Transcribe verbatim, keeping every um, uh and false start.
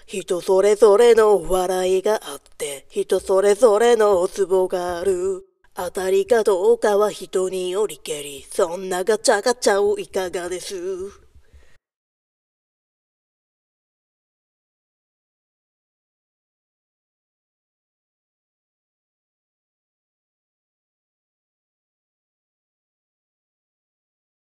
人それぞれの笑いがあって、人それぞれのツボがある。当たりかどうかは人によりけり、そんなガチャガチャをいかがです？